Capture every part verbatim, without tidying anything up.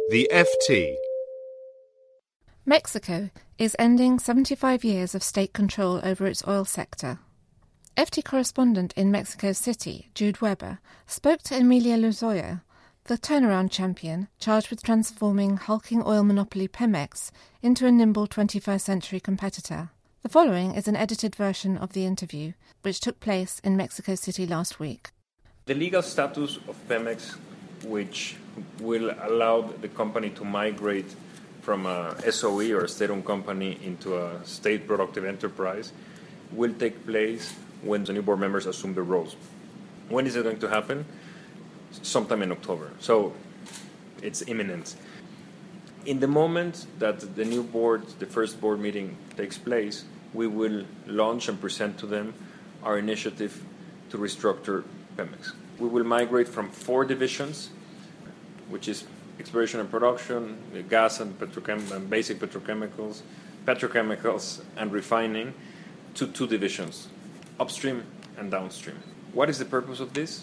The F T. Mexico is ending seventy-five years of state control over its oil sector. F T correspondent in Mexico City, Jude Weber, spoke to Emilia Lozoya, the turnaround champion charged with transforming hulking oil monopoly Pemex into a nimble twenty-first century competitor. The following is an edited version of the interview, which took place in Mexico City last week. The legal status of Pemex, which will allow the company to migrate from a S O E or a state-owned company into a state productive enterprise, will take place when the new board members assume the roles. When is it going to happen? Sometime in October. So it's imminent. In the moment that the new board, the first board meeting takes place, we will launch and present to them our initiative to restructure Pemex. We will migrate from four divisions, which is exploration and production, gas and, petrochem- and basic petrochemicals, petrochemicals and refining, to two divisions, upstream and downstream. What is the purpose of this?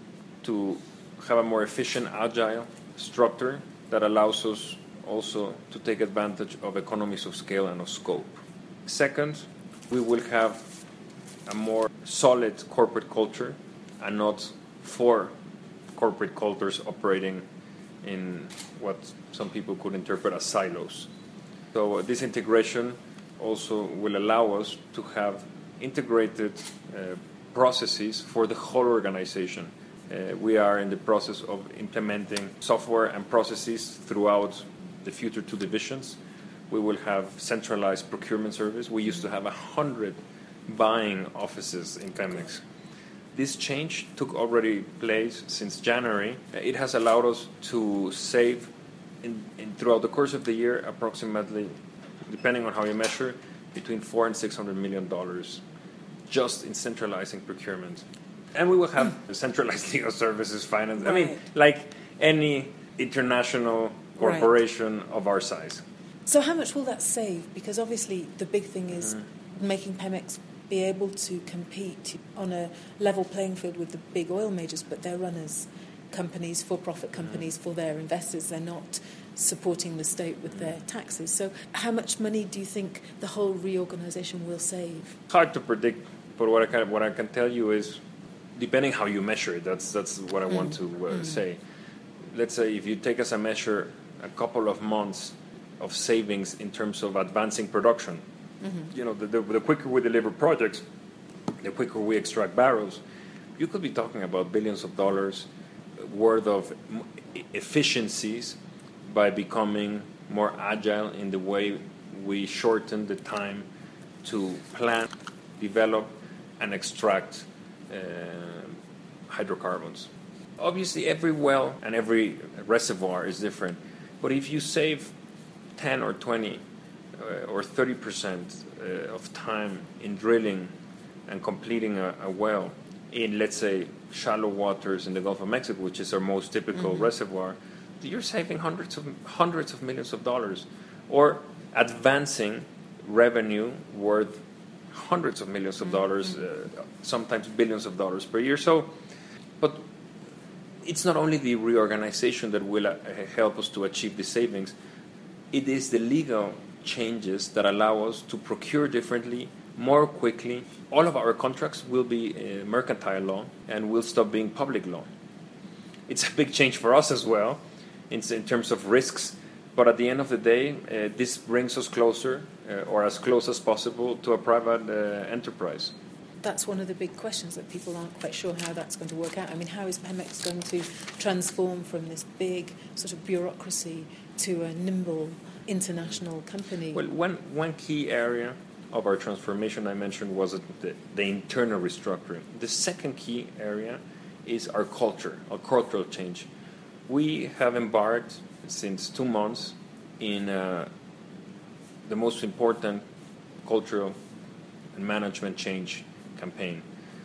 To have a more efficient, agile structure that allows us also to take advantage of economies of scale and of scope. Second, we will have a more solid corporate culture and not four corporate cultures operating in what some people could interpret as silos. So this integration also will allow us to have integrated uh, processes for the whole organization. Uh, we are in the process of implementing software and processes throughout the future two divisions. We will have centralized procurement service. We used to have a hundred buying offices in Pemex. This change took already place since January. It has allowed us to save, in, in, throughout the course of the year, approximately, depending on how you measure, between four and six hundred million dollars, just in centralizing procurement. And we will have centralized legal services, finance. Right. I mean, like any international corporation right. of our size. So how much will that save? Because obviously the big thing is mm-hmm. making Pemex be able to compete on a level playing field with the big oil majors, but they're run as companies, for-profit companies mm-hmm. for their investors. They're not supporting the state with mm-hmm. their taxes. So how much money do you think the whole reorganization will save? Hard to predict, but what I can, what I can tell you is, depending how you measure it, that's, that's what I mm-hmm. want to uh, mm-hmm. say. Let's say if you take as a measure a couple of months of savings in terms of advancing production, mm-hmm. you know, the, the, the quicker we deliver projects, the quicker we extract barrels, you could be talking about billions of dollars worth of efficiencies by becoming more agile in the way we shorten the time to plan, develop, and extract uh, hydrocarbons. Obviously, every well and every reservoir is different, but if you save ten or twenty uh, or thirty percent uh, of time in drilling and completing a, a well in, let's say, shallow waters in the Gulf of Mexico, which is our most typical mm-hmm. reservoir, you're saving hundreds of hundreds of millions of dollars, or advancing revenue worth hundreds of millions of dollars, mm-hmm. uh, sometimes billions of dollars per year. So, but it's not only the reorganization that will uh, help us to achieve the savings. It is the legal changes that allow us to procure differently, more quickly. All of our contracts will be uh, mercantile law and will stop being public law. It's a big change for us as well in, in terms of risks, but at the end of the day, uh, this brings us closer, uh, or as close as possible, to a private uh, enterprise. That's one of the big questions that people aren't quite sure how that's going to work out. I mean, how is Pemex going to transform from this big sort of bureaucracy to a nimble international company? Well, one, one key area of our transformation I mentioned was the, the internal restructuring. The second key area is our culture, our cultural change. We have embarked since two months in uh, the most important cultural and management change campaign.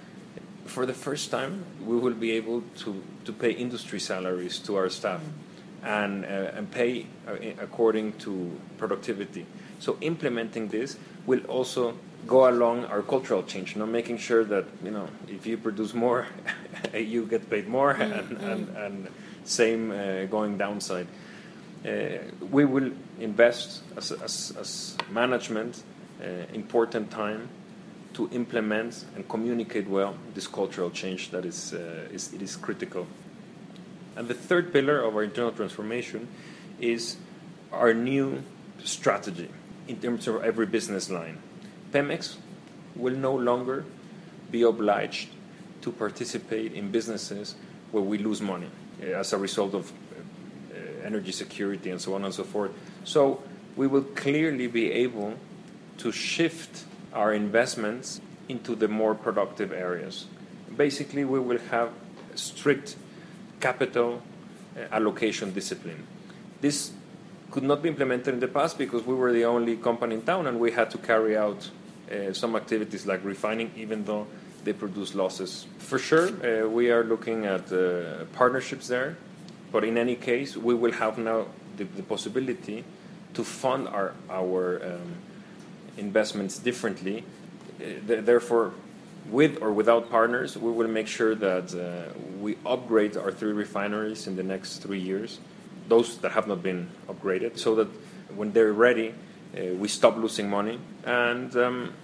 For the first time, we will be able to, to pay industry salaries to our staff mm-hmm. and, uh, and pay uh, according to productivity. So implementing this will also go along our cultural change, you know, making sure that, you know, if you produce more, you get paid more, mm-hmm. and, and, and same uh, going downside. Uh, we will invest as, as, as management uh, important time to implement and communicate well this cultural change that is, uh, is, it is critical. And the third pillar of our internal transformation is our new strategy in terms of every business line. Pemex will no longer be obliged to participate in businesses where we lose money uh, as a result of uh, energy security and so on and so forth. So we will clearly be able to shift our investments into the more productive areas. Basically, we will have strict capital uh, allocation discipline. This could not be implemented in the past because we were the only company in town and we had to carry out uh, some activities like refining, even though they produce losses. For sure, uh, we are looking at uh, partnerships there, but in any case, we will have now the, the possibility to fund our, our um, investments differently. Uh, th- therefore, with or without partners, we will make sure that uh, we upgrade our three refineries in the next three years, those that have not been upgraded, so that when they're ready, uh, we stop losing money. And, um,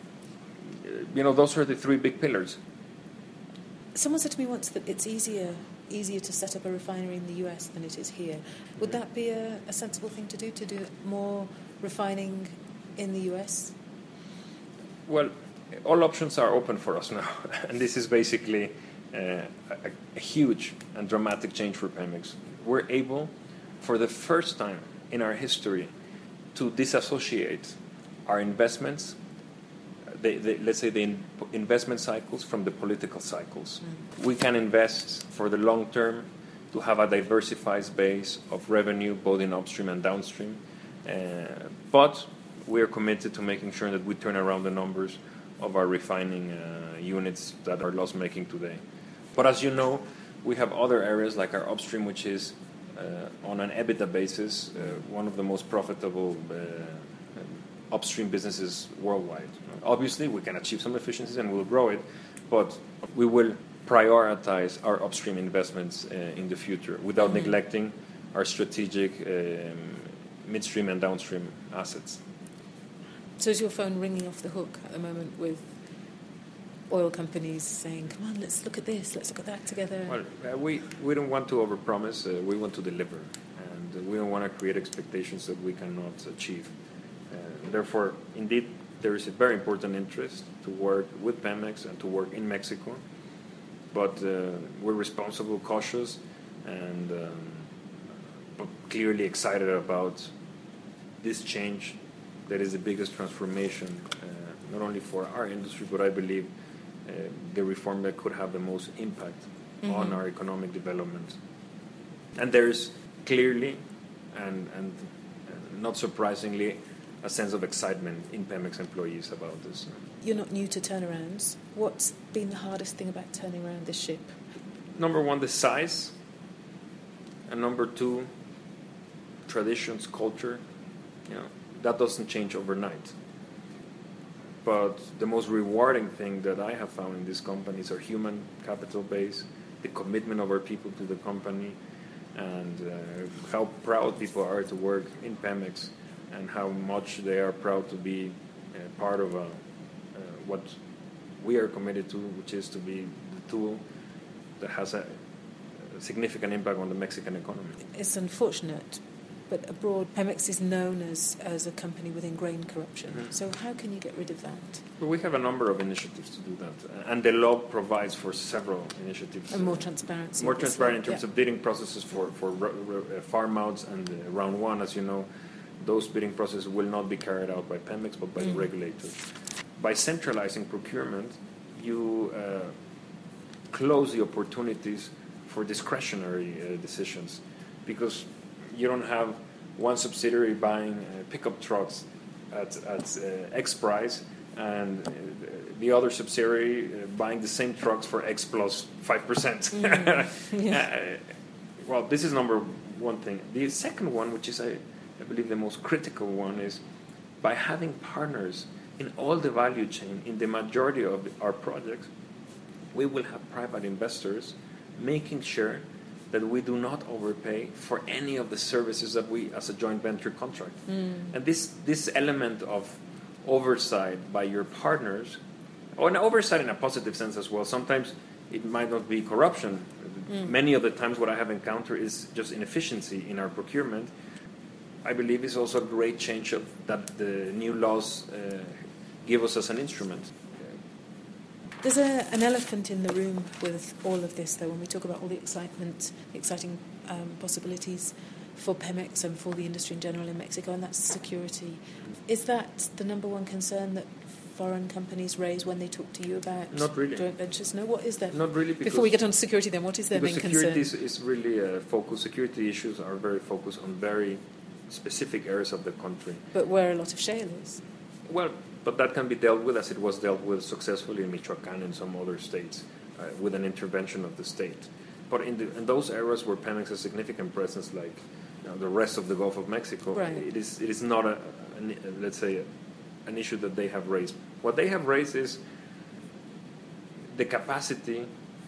you know, those are the three big pillars. Someone said to me once that it's easier easier to set up a refinery in the U S than it is here. Would that be a, a sensible thing to do, to do more refining in the U S? Well, all options are open for us now, and this is basically uh, a, a huge and dramatic change for Pemex. We're able, for the first time in our history, to disassociate our investments, the, the, let's say the in, investment cycles, from the political cycles. Mm. We can invest for the long term to have a diversified base of revenue, both in upstream and downstream, uh, but we are committed to making sure that we turn around the numbers of our refining uh, units that are loss-making today. But as you know, we have other areas like our upstream, which is uh, on an EBITDA basis, uh, one of the most profitable uh, upstream businesses worldwide. Obviously, we can achieve some efficiencies and we'll grow it, but we will prioritize our upstream investments uh, in the future without mm-hmm. neglecting our strategic um, midstream and downstream assets. So is your phone ringing off the hook at the moment with oil companies saying, come on, let's look at this, let's look at that together? Well, uh, we, we don't want to overpromise, uh, we want to deliver. And uh, we don't want to create expectations that we cannot achieve. Uh, therefore, indeed, there is a very important interest to work with Pemex and to work in Mexico. But uh, we're responsible, cautious, and um, but clearly excited about this change that is the biggest transformation, uh, not only for our industry, but I believe uh, the reform that could have the most impact mm-hmm. on our economic development. And there's clearly, and, and not surprisingly, a sense of excitement in Pemex employees about this. You're not new to turnarounds. What's been the hardest thing about turning around this ship? Number one, the size. And number two, traditions, culture. You know, that doesn't change overnight. But the most rewarding thing that I have found in this company is our human capital base, the commitment of our people to the company, and uh, how proud people are to work in Pemex, and how much they are proud to be uh, part of a, uh, what we are committed to, which is to be the tool that has a, a significant impact on the Mexican economy. It's unfortunate, but abroad, Pemex is known as, as a company with ingrained corruption. Mm-hmm. So how can you get rid of that? Well, we have a number of initiatives to do that. And the law provides for several initiatives. And more transparency. More transparent in terms yeah. of bidding processes for, for uh, farm outs and uh, round one. As you know, those bidding processes will not be carried out by Pemex, but by mm-hmm. the regulators. By centralizing procurement, you uh, close the opportunities for discretionary uh, decisions, because you don't have one subsidiary buying uh, pickup trucks at, at uh, X price and uh, the other subsidiary uh, buying the same trucks for X plus five percent. Mm. yeah. uh, well, this is number one thing. The second one, which is, I, I believe, the most critical one, is by having partners in all the value chain, in the majority of our projects, we will have private investors making sure that we do not overpay for any of the services that we, as a joint venture, contract. Mm. And this this element of oversight by your partners, or an oversight in a positive sense as well. Sometimes it might not be corruption. Mm. Many of the times what I have encountered is just inefficiency in our procurement. I believe is also a great change of that the new laws uh, give us as an instrument. There's a, an elephant in the room with all of this, though, when we talk about all the excitement, exciting um, possibilities for Pemex and for the industry in general in Mexico, and that's security. Is that the number one concern that foreign companies raise when they talk to you about Not really. joint ventures? No, what is their... Not really. Before we get on to security, then, what is their main concern? Security is, is really a focus. Security issues are very focused on very specific areas of the country. But where a lot of shale is. Well, but that can be dealt with as it was dealt with successfully in Michoacán and some other states uh, with an intervention of the state. But in, the, in those areas where Pemex has significant presence, like you know, the rest of the Gulf of Mexico, right. it is it is not a, an, let's say a, an issue that they have raised. What they have raised is the capacity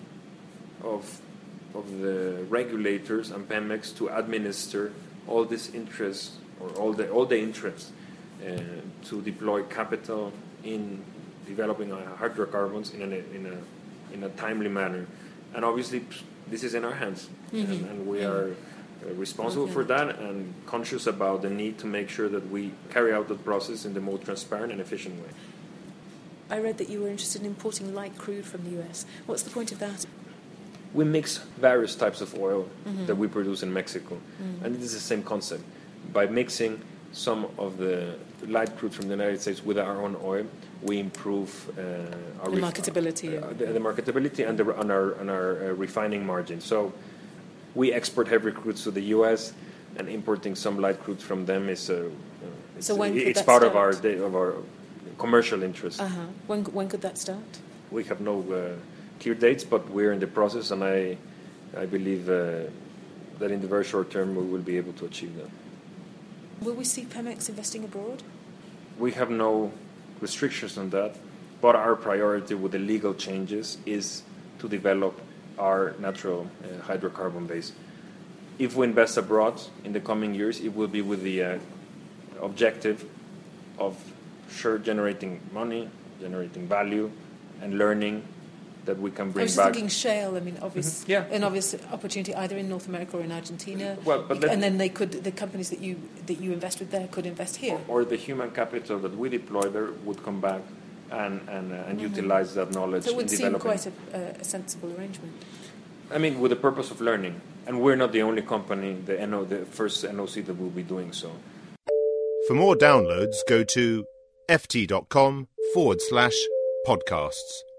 of of the regulators and Pemex to administer all this interest or all the all the interest. Uh, to deploy capital in developing uh, hydrocarbons in a, in a in a timely manner, and obviously this is in our hands, mm-hmm. and, and we are uh, responsible okay. for that and conscious about the need to make sure that we carry out the process in the most transparent and efficient way. I read that you were interested in importing light crude from the U S. What's the point of that? We mix various types of oil mm-hmm. that we produce in Mexico, mm-hmm. and it is the same concept. By mixing some of the light crude from the United States with our own oil, we improve uh, our the marketability, uh, the, the marketability and, the, and our, and our uh, refining margin. So we export heavy crudes to the U S, and importing some light crude from them is uh, it's, so when it's that part start? of our day, of our commercial interest. Uh-huh. When when could that start? We have no uh, clear dates, but we're in the process, and I I believe uh, that in the very short term we will be able to achieve that. Will we see Pemex investing abroad? We have no restrictions on that, but our priority with the legal changes is to develop our natural uh, hydrocarbon base. If we invest abroad in the coming years, it will be with the uh, objective of sure generating money, generating value, and learning that we can bring I was back. just thinking shale. I mean, obvious, mm-hmm. yeah. an obvious opportunity either in North America or in Argentina. Well, but and then they could, the companies that you that you invest with there could invest here. Or, or the human capital that we deploy there would come back and and, uh, and mm-hmm. utilize that knowledge. So it would in seem developing. quite a, a sensible arrangement. I mean, with the purpose of learning, and we're not the only company, the N O, the first N O C that will be doing so. For more downloads, go to ft.com forward slash podcasts.